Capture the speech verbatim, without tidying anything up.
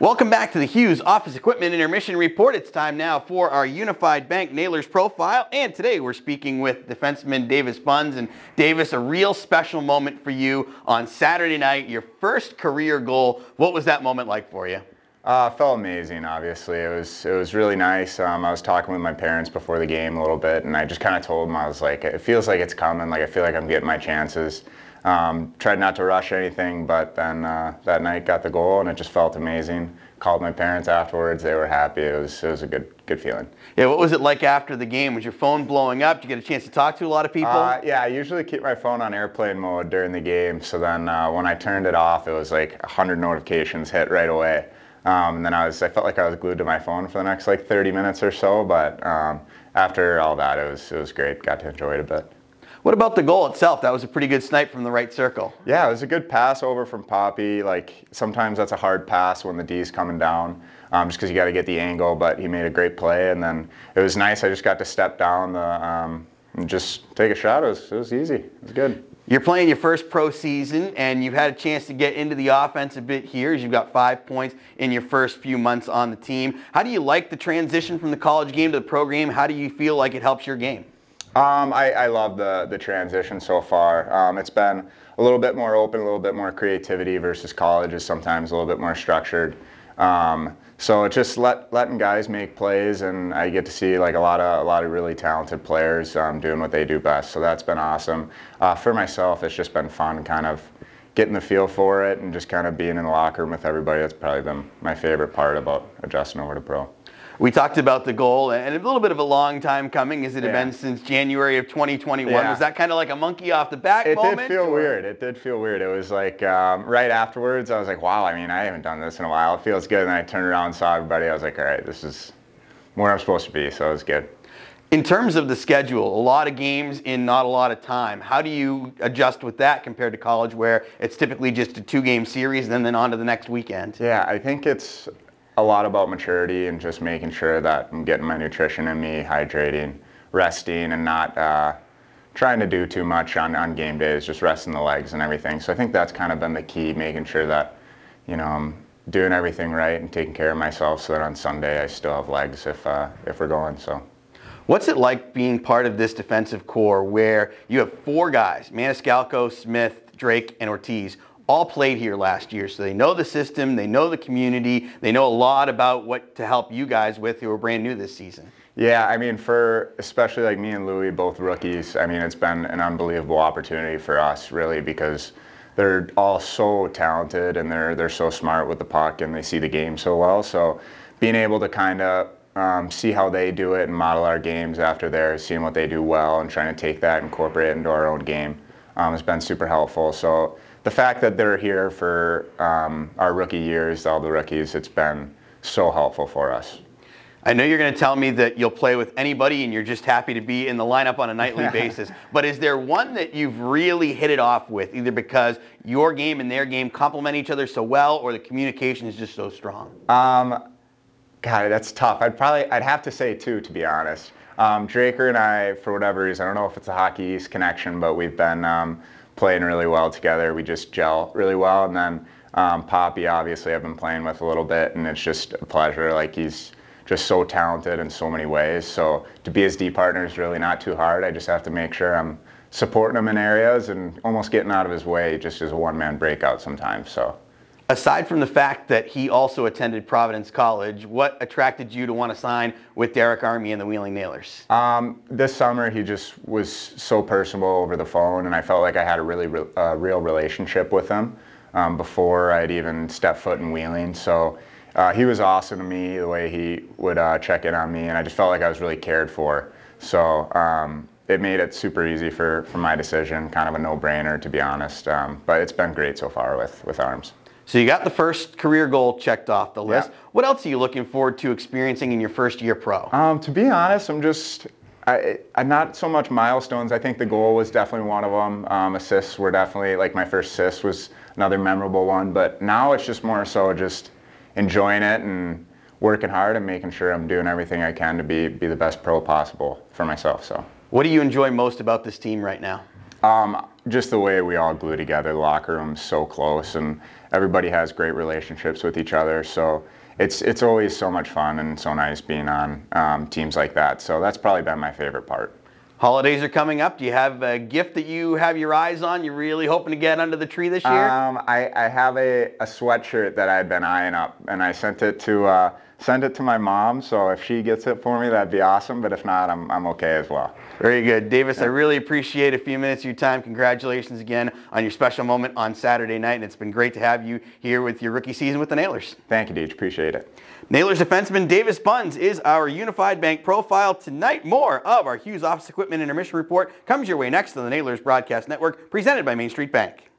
Welcome back to the Hughes Office Equipment Intermission Report. It's time now for our Unified Bank Nailers profile, and today we're speaking with defenseman Davis Bunz. And Davis, a real special moment for you on Saturday night, your first career goal. What was that moment like for you? Uh, it felt amazing, obviously. It was it was really nice. Um, I was talking with my parents before the game a little bit, and I just kind of told them, I was like, it feels like it's coming, like I feel like I'm getting my chances. Um, tried not to rush anything, but then uh, that night got the goal, and it just felt amazing. Called my parents afterwards. They were happy. It was it was a good good feeling. Yeah, what was it like after the game? Was your phone blowing up? Did you get a chance to talk to a lot of people? Uh, yeah, I usually keep my phone on airplane mode during the game, so then uh, when I turned it off, it was like one hundred notifications hit right away. Um, and then I was I felt like I was glued to my phone for the next like thirty minutes or so, but um, after all that, it was it was great. Got to enjoy it a bit. What about the goal itself? That was a pretty good snipe from the right circle. Yeah, it was a good pass over from Poppy. Like, sometimes that's a hard pass when the D's coming down, um, just because you got to get the angle, but he made a great play, and then it was nice. I just got to step down the, um, and just take a shot. It was, it was easy. It was good. You're playing your first pro season, and you've had a chance to get into the offense a bit here, as you've got five points in your first few months on the team. How do you like the transition from the college game to the pro game? How do you feel like it helps your game? Um, I, I love the, the transition so far. Um, it's been a little bit more open, a little bit more creativity versus college is sometimes a little bit more structured. Um, so it's just let, letting guys make plays, and I get to see like a lot of a lot of really talented players um, doing what they do best. So that's been awesome. Uh, for myself, it's just been fun, kind of getting the feel for it and just kind of being in the locker room with everybody. That's probably been my favorite part about adjusting over to pro. We talked about the goal, and a little bit of a long time coming. Has it yeah. been since January of twenty twenty-one? Yeah. Was that kind of like a monkey off the back it moment? It did feel or? weird. It did feel weird. It was like um, right afterwards, I was like, wow, I mean, I haven't done this in a while. It feels good. And then I turned around and saw everybody. I was like, all right, this is where I'm supposed to be, so it was good. In terms of the schedule, a lot of games in not a lot of time. How do you adjust with that compared to college, where it's typically just a two-game series and then on to the next weekend? Yeah, I think it's a lot about maturity and just making sure that I'm getting my nutrition in me, hydrating, resting, and not uh, trying to do too much on, on game days, just resting the legs and everything. So I think that's kind of been the key, making sure that, you know, I'm doing everything right and taking care of myself so that on Sunday I still have legs if, uh, if we're going. So. What's it like being part of this defensive core where you have four guys, Maniscalco, Smith, Drake, and Ortiz, all played here last year, so they know the system, they know the community, they know a lot about what to help you guys with who are brand new this season? Yeah, I mean, for especially like me and Louie, both rookies, I mean, it's been an unbelievable opportunity for us, really, because they're all so talented and they're they're so smart with the puck and they see the game so well. So being able to kind of um, see how they do it and model our games after theirs, seeing what they do well and trying to take that and incorporate it into our own game um, has been super helpful. So the fact that they're here for um, our rookie years, all the rookies, it's been so helpful for us. I know you're going to tell me that you'll play with anybody and you're just happy to be in the lineup on a nightly basis, but is there one that you've really hit it off with, either because your game and their game complement each other so well, or the communication is just so strong? Um, God, that's tough. I'd probably, I'd have to say two, to be honest. Um, Draker and I, for whatever reason, I don't know if it's a Hockey East connection, but we've been um, playing really well together. We just gel really well. And then um, Poppy, obviously, I've been playing with a little bit, and it's just a pleasure. Like, he's just so talented in so many ways. So to be his D partner is really not too hard. I just have to make sure I'm supporting him in areas and almost getting out of his way just as a one-man breakout sometimes. So. Aside from the fact that he also attended Providence College, what attracted you to want to sign with Derek Army and the Wheeling Nailers? Um, this summer, he just was so personable over the phone, and I felt like I had a really re- uh, real relationship with him um, before I'd even stepped foot in Wheeling. So uh, he was awesome to me, the way he would uh, check in on me, and I just felt like I was really cared for. So um, it made it super easy for, for my decision, kind of a no-brainer, to be honest. Um, but it's been great so far with, with Arms. So you got the first career goal checked off the list. Yeah. What else are you looking forward to experiencing in your first year pro? Um, to be honest, I'm just, I, I'm not so much milestones. I think the goal was definitely one of them. Um, assists were definitely, like my first assist was another memorable one. But now it's just more so just enjoying it and working hard and making sure I'm doing everything I can to be, be the best pro possible for myself. So. What do you enjoy most about this team right now? Um, just the way we all glue together. The locker room's so close, and everybody has great relationships with each other. So it's it's always so much fun and so nice being on um, teams like that. So that's probably been my favorite part. Holidays are coming up. Do you have a gift that you have your eyes on? You're really hoping to get under the tree this year? Um, I, I have a, a sweatshirt that I've been eyeing up, and I sent it to uh, send it to my mom. So if she gets it for me, that'd be awesome. But if not, I'm I'm okay as well. Very good, Davis. Yeah. I really appreciate a few minutes of your time. Congratulations again on your special moment on Saturday night, and it's been great to have you here with your rookie season with the Nailers. Thank you, Deej. Appreciate it. Nailers defenseman Davis Bunz is our Unified Bank profile tonight. More of our Hughes Office Equipment Intermission Report comes your way next on the Nailers Broadcast Network, presented by Main Street Bank.